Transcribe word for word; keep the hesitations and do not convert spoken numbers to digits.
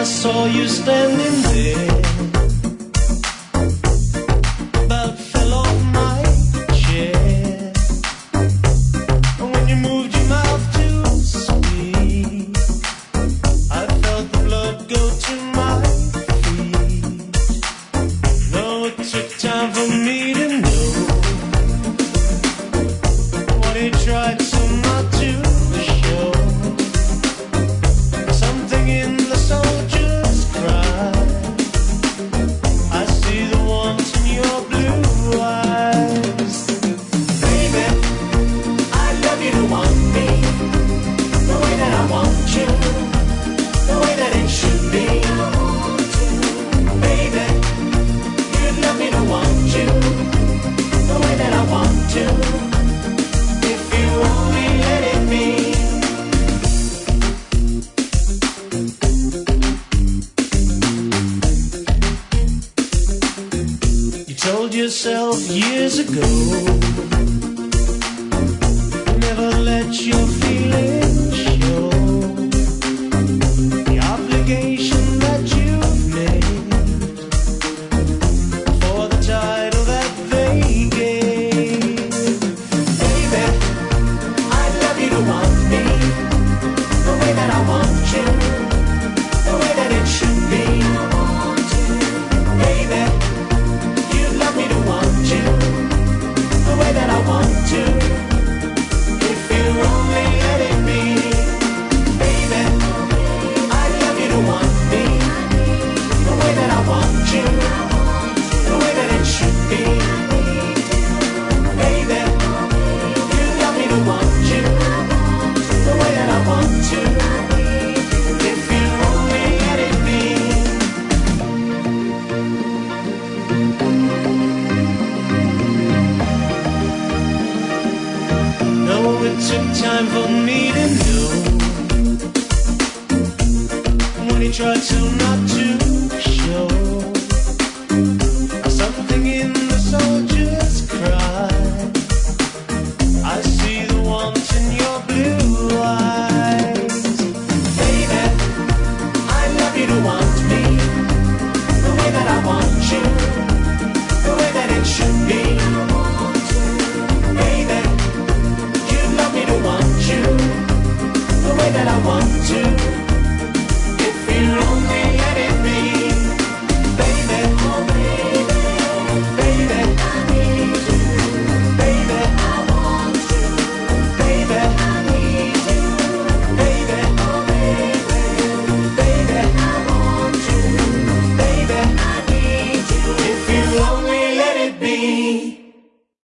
saw you standing there, about fell off my chair. And when you moved your mouth to speak, I felt the blood go to my feet. No, it took time for me to know what he tried so not to show. Something in the soldier's cry. I see the warmth in your blue eyes. Baby, I love you to want me, the way that I want you, the way that it should be. Baby, you love me to want you, the way that I want to, if you only let it be. You told yourself years ago, never let your feelings show. The obligation that you've made for the title that they gave. Baby, I love you to want me, the way that I want you, the way that it should be. Baby, you love me to want you, the way that I want to, if you only let it be. Baby, I love you to want me, the way that I want you, the way that it should be. Baby, you love me to want you, the way that I want to, if you only let it be. No, it took time for me to know when he tried so not to show. Something in the soldier's cry. I see the warmth in your blue eyes. Baby, I love you to want me, the way that I want you, the way that it should be. Baby, you love me to want you, the way that I want to.